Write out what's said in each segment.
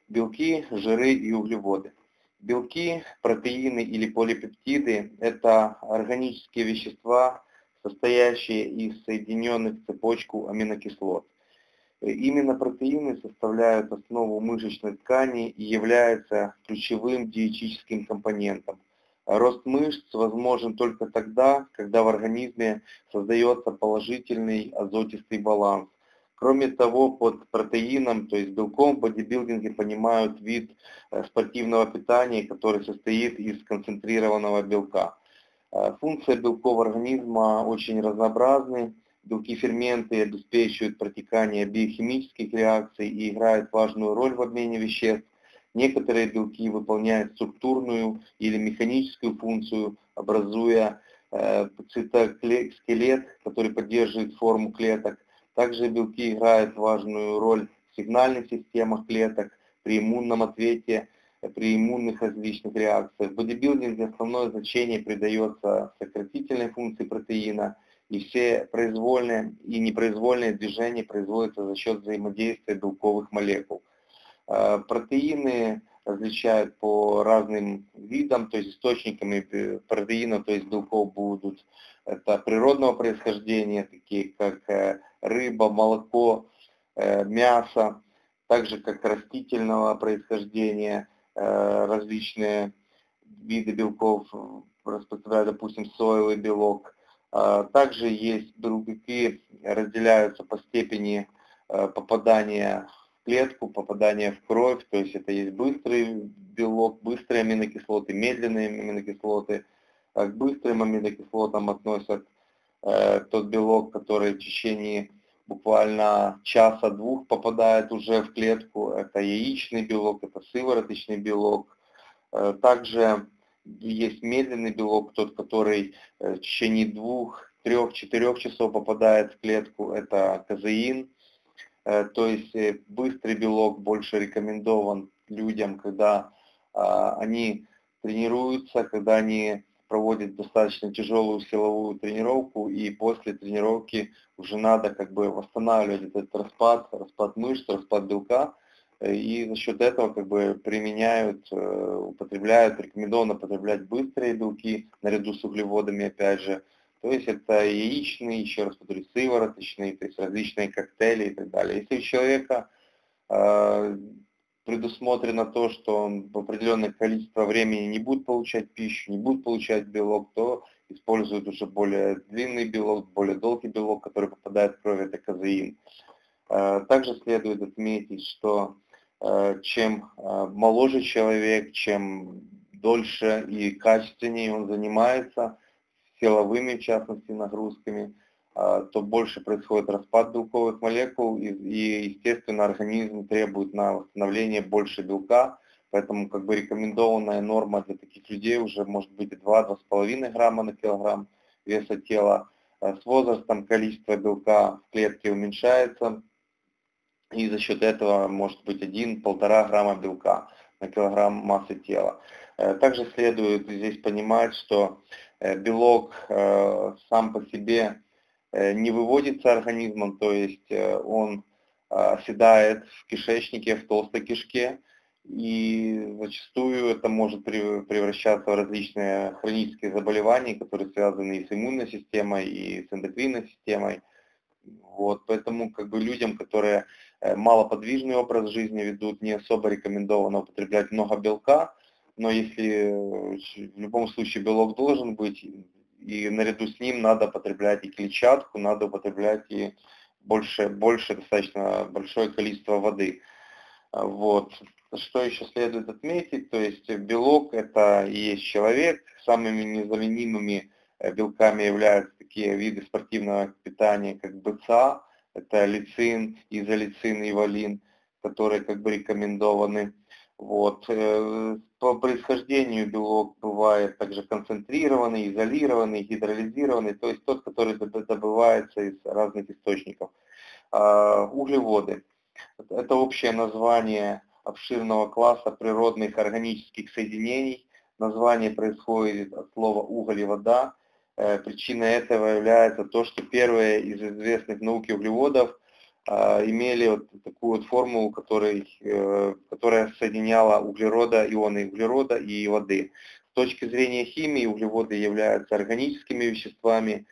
Белки, жиры и углеводы. Белки, протеины или полипептиды – это органические вещества, состоящие из соединенных в цепочку аминокислот. Именно протеины составляют основу мышечной ткани и являются ключевым диетическим компонентом. Рост мышц возможен только тогда, когда в организме создается положительный азотистый баланс. Кроме того, под протеином, то есть белком, в бодибилдинге понимают вид спортивного питания, который состоит из концентрированного белка. Функция белков организма очень разнообразны. Белки ферменты обеспечивают протекание биохимических реакций и играют важную роль в обмене веществ. Некоторые белки выполняют структурную или механическую функцию, образуя цитоскелет, который поддерживает форму клеток. Также белки играют важную роль в сигнальных системах клеток, при иммунном ответе, при иммунных различных реакциях. В бодибилдинге основное значение придается сократительной функции протеина, и все произвольные и непроизвольные движения производятся за счет взаимодействия белковых молекул. Протеины различают по разным видам, то есть источниками протеина, то есть белков будут это природного происхождения, такие как рыба, молоко, мясо, также как растительного происхождения, различные виды белков распространяют, допустим, соевый белок. Также есть белки, разделяются по степени попадания в клетку, попадания в кровь, то есть это есть быстрый белок, быстрые аминокислоты, медленные аминокислоты. К быстрым аминокислотам относят тот белок, который в течение буквально часа-двух попадает уже в клетку. Это яичный белок, это сывороточный белок. Также есть медленный белок, тот, который в течение 2, 3, 4 часов попадает в клетку. Это казеин. То есть быстрый белок больше рекомендован людям, когда они тренируются, когда они проводят достаточно тяжелую силовую тренировку, и после тренировки уже надо как бы восстанавливать этот распад мышц, распад белка, и за счет этого как бы применяют, употребляют, рекомендовано употреблять быстрые белки наряду с углеводами, опять же. То есть это яичный, еще раз повторюсь, сывороточный, то есть различные коктейли и так далее. Если у человека предусмотрено то, что он в определенное количество времени не будет получать пищу, не будет получать белок, то используют уже более длинный белок, более долгий белок, который попадает в кровь, это казеин. Также следует отметить, что чем моложе человек, чем дольше и качественнее он занимается, силовыми, в частности, нагрузками, то больше происходит распад белковых молекул, и естественно, организм требует на восстановление больше белка, поэтому как бы рекомендованная норма для таких людей уже может быть 2-2,5 грамма на килограмм веса тела. С возрастом количество белка в клетке уменьшается, и за счет этого может быть 1-1,5 грамма белка на килограмм массы тела. Также следует здесь понимать, что белок сам по себе не выводится организмом, то есть он оседает в кишечнике, в толстой кишке, и зачастую это может превращаться в различные хронические заболевания, которые связаны и с иммунной системой, и с эндокринной системой. Вот, поэтому как бы людям, которые малоподвижный образ жизни ведут, не особо рекомендовано употреблять много белка, но если в любом случае белок должен быть, и наряду с ним надо употреблять и клетчатку, надо употреблять и больше достаточно большое количество воды. Вот. Что еще следует отметить, то есть белок это и есть человек, самыми незаменимыми белками являются такие виды спортивного питания, как БЦА, это лецин, изолецин и валин, которые как бы рекомендованы. Вот. По происхождению белок бывает также концентрированный, изолированный, гидролизированный, то есть тот, который добывается из разных источников. Углеводы. Это общее название обширного класса природных органических соединений. Название происходит от слова уголь и вода. Причиной этого является то, что первые из известных науке углеводов имели вот такую вот формулу, которая соединяла ионы углерода и воды. С точки зрения химии углеводы являются органическими веществами,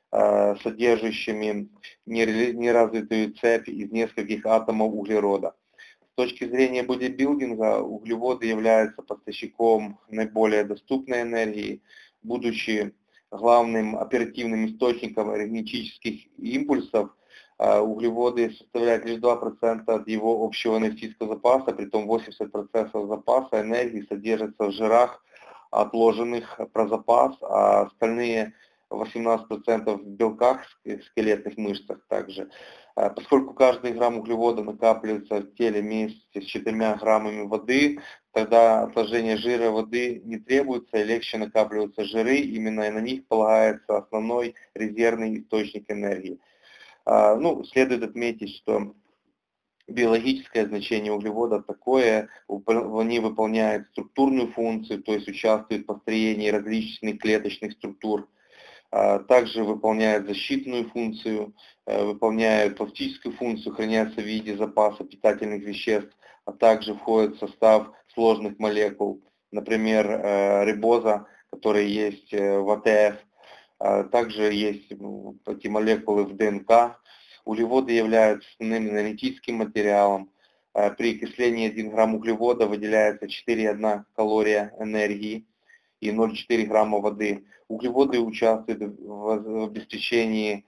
содержащими неразвитую цепь из нескольких атомов углерода. С точки зрения бодибилдинга углеводы являются поставщиком наиболее доступной энергии, будучи главным оперативным источником энергетических импульсов. Углеводы составляют лишь 2% от его общего энергетического запаса, притом 80% запаса энергии содержится в жирах, отложенных про запас, а остальные 18% в белках, скелетных мышцах также. Поскольку каждый грамм углевода накапливается в теле вместе с 4 граммами воды, тогда отложение жира воды не требуется, и легче накапливаются жиры, именно на них полагается основной резервный источник энергии. Следует отметить, что биологическое значение углевода такое, они выполняют структурную функцию, то есть участвуют в построении различных клеточных структур, также выполняют защитную функцию, выполняют пластическую функцию, хранятся в виде запаса питательных веществ, а также входят в состав сложных молекул, например, рибоза, которые есть в АТФ, также есть эти молекулы в ДНК. Углеводы являются основным энергетическим материалом. При окислении 1 грамм углевода выделяется 4,1 калория энергии и 0,4 грамма воды. Углеводы участвуют в обеспечении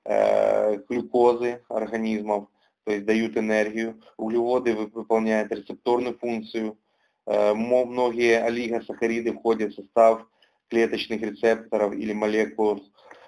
глюкозы организмов, то есть дают энергию. Углеводы выполняют рецепторную функцию. Многие олигосахариды входят в состав клеточных рецепторов или молекул.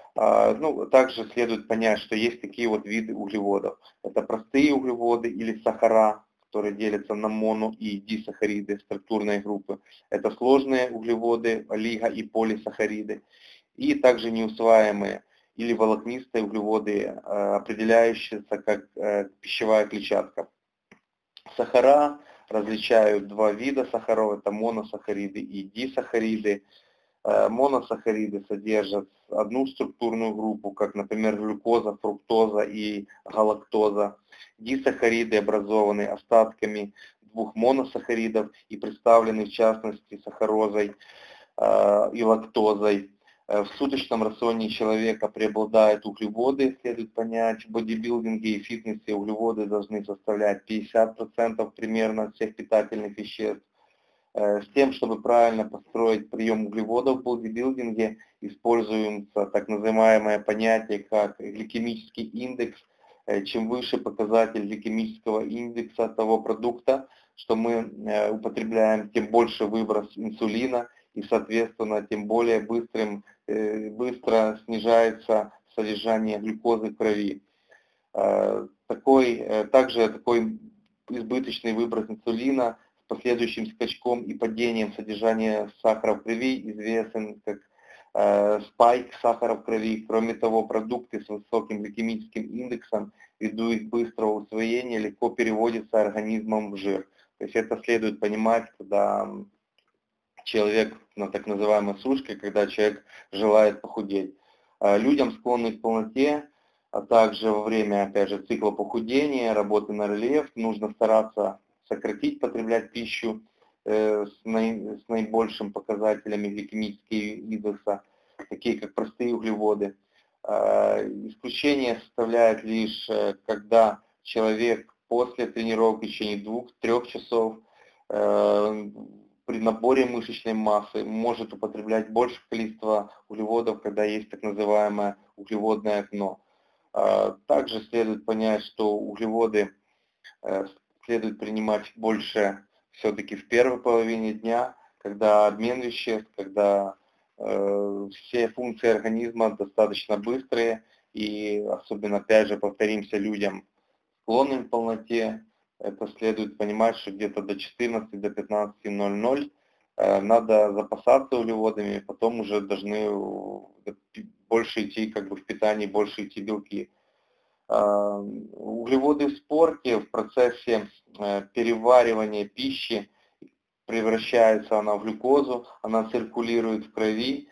Также следует понять, что есть такие вот виды углеводов. Это простые углеводы или сахара, которые делятся на моно- и дисахариды, структурные группы. Это сложные углеводы, олиго- и полисахариды. И также неусвояемые или волокнистые углеводы, определяющиеся как пищевая клетчатка. Сахара различают 2 вида сахаров, это моносахариды и дисахариды. Моносахариды содержат одну структурную группу, как, например, глюкоза, фруктоза и галактоза. Дисахариды образованы остатками 2 моносахаридов и представлены в частности сахарозой и лактозой. В суточном рационе человека преобладают углеводы, следует понять. В бодибилдинге и фитнесе углеводы должны составлять 50% примерно от всех питательных веществ. С тем, чтобы правильно построить прием углеводов в бодибилдинге, используется так называемое понятие, как гликемический индекс. Чем выше показатель гликемического индекса того продукта, что мы употребляем, тем больше выброс инсулина, и, соответственно, тем более быстро снижается содержание глюкозы в крови. Также такой избыточный выброс инсулина с последующим скачком и падением содержания сахара в крови известен как спайк сахара в крови. Кроме того, продукты с высоким гликемическим индексом ввиду их быстрого усвоения легко переводятся организмом в жир. То есть это следует понимать, когда человек на так называемой сушке, когда человек желает похудеть. Людям, склонным к полноте, а также во время, опять же, цикла похудения, работы на рельеф, нужно стараться сократить, потреблять пищу с наибольшим показателями гликемического индекса, такие как простые углеводы. Исключение составляет лишь, когда человек после тренировки в течение 2-3 часов при наборе мышечной массы может употреблять большее количество углеводов, когда есть так называемое углеводное окно. Также следует понять, что углеводы следует принимать больше все-таки в первой половине дня, когда обмен веществ, когда все функции организма достаточно быстрые, и особенно, опять же, повторимся, людям, склонным к полноте, это следует понимать, что где-то до 14, до 15:00 надо запасаться углеводами, потом уже должны больше идти в питании, больше идти белки. Углеводы в спорте, в процессе переваривания пищи превращается она в глюкозу, она циркулирует в крови.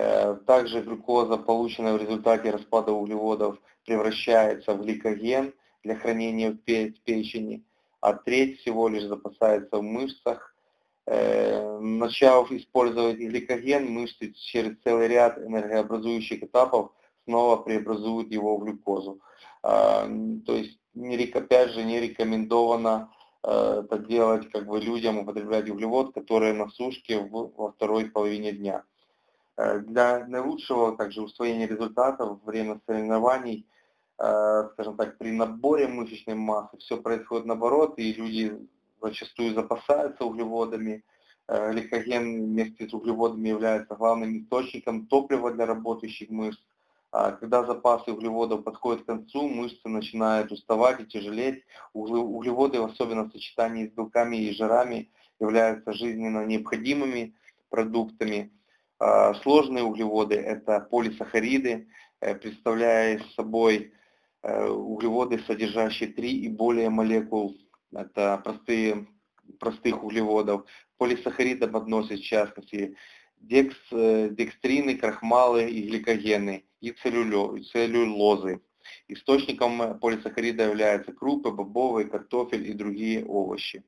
Также глюкоза, полученная в результате распада углеводов, превращается в гликоген. для хранения в печени, а треть всего лишь запасается в мышцах. Начав использовать гликоген, мышцы через целый ряд энергообразующих этапов снова преобразуют его в глюкозу. То есть, опять же, не рекомендовано это делать людям, употреблять углевод, которые на сушке во второй половине дня. Для наилучшего также усвоения результатов во время соревнований, скажем так, при наборе мышечной массы все происходит наоборот, и люди зачастую запасаются углеводами. Гликоген вместе с углеводами является главным источником топлива для работающих мышц. Когда запасы углеводов подходят к концу, мышцы начинают уставать и тяжелеть. Углеводы, особенно в сочетании с белками и жирами, являются жизненно необходимыми продуктами. Сложные углеводы – это полисахариды, представляя собой углеводы, содержащие 3 и более молекул. Это простых углеводов. К полисахаридам относят в частности декстрины, крахмалы и гликогены, и целлюлозы. Источником полисахарида являются крупы, бобовые, картофель и другие овощи.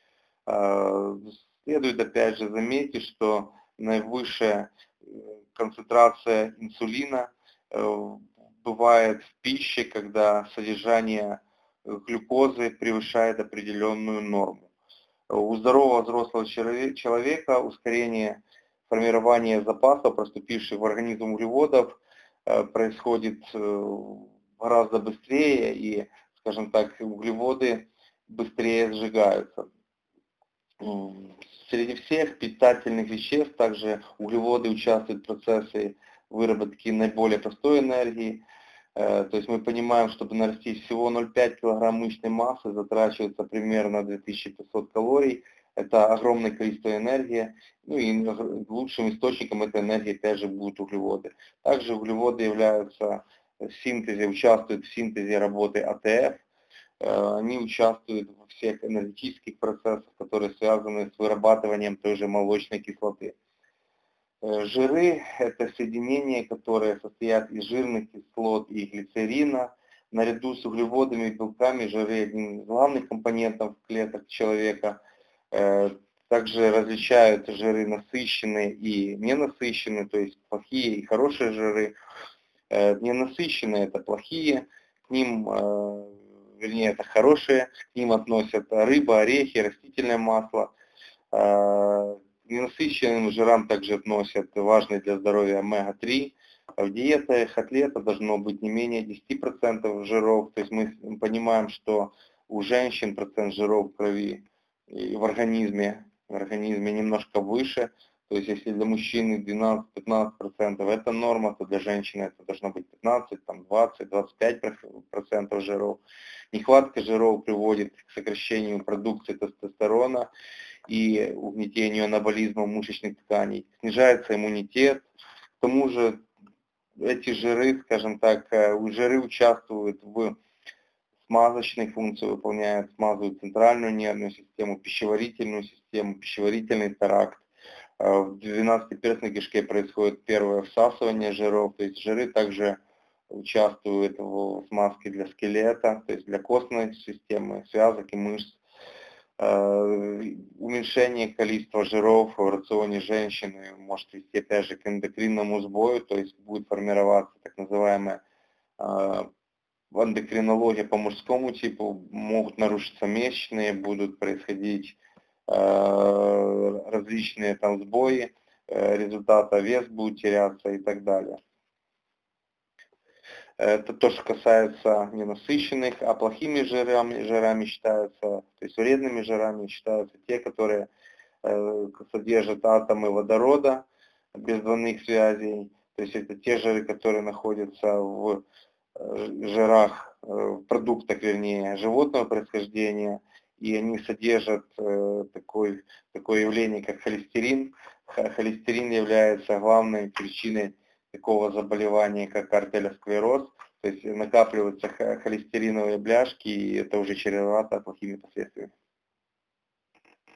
Следует опять же заметить, что наивысшая концентрация инсулина бывает в пище, когда содержание глюкозы превышает определенную норму. У здорового взрослого человека ускорение формирования запасов, проступивших в организм углеводов, происходит гораздо быстрее, и, скажем так, углеводы быстрее сжигаются. Среди всех питательных веществ также углеводы участвуют в процессе выработки наиболее простой энергии. То есть мы понимаем, чтобы нарастить всего 0,5 кг мышечной массы, затрачивается примерно 2500 калорий. Это огромное количество энергии. Ну и лучшим источником этой энергии опять же будут углеводы. Также углеводы участвуют в синтезе работы АТФ. Они участвуют во всех энергетических процессах, которые связаны с вырабатыванием той же молочной кислоты. Жиры – это соединения, которые состоят из жирных кислот и глицерина. Наряду с углеводами и белками жиры – один из главных компонентов клеток человека. Также различают жиры насыщенные и ненасыщенные, то есть плохие и хорошие жиры. Ненасыщенные – это плохие, это хорошие, к ним относят рыба, орехи, растительное масло. Ненасыщенным жирам также относят важные для здоровья омега-3. В диетах атлета должно быть не менее 10% жиров. То есть мы понимаем, что у женщин процент жиров в крови и в организме немножко выше. То есть если для мужчины 12-15% это норма, то для женщины это должно быть 15, 20-25% жиров. Нехватка жиров приводит к сокращению продукции тестостерона и угнетению анаболизма мышечных тканей. Снижается иммунитет. К тому же эти жиры, скажем так, жиры участвуют в смазочной функции, выполняют, смазывают центральную нервную систему, пищеварительную систему, пищеварительный тракт. В 12-перстной кишке происходит первое всасывание жиров, то есть жиры также участвуют в смазке для скелета, то есть для костной системы, связок и мышц. Уменьшение количества жиров в рационе женщины может вести опять же к эндокринному сбою, то есть будет формироваться так называемая эндокринология по мужскому типу, могут нарушиться месячные, будут происходить различные там сбои, результата вес будет теряться и так далее. Это то, что касается ненасыщенных, а плохими жирами считаются, то есть вредными жирами считаются те, которые содержат атомы водорода без двойных связей. То есть это те жиры, которые находятся в жирах, в продуктах, вернее, животного происхождения, и они содержат такое явление, как холестерин. Холестерин является главной причиной такого заболевания, как артериосклероз, то есть накапливаются холестериновые бляшки, и это уже чревато плохими последствиями.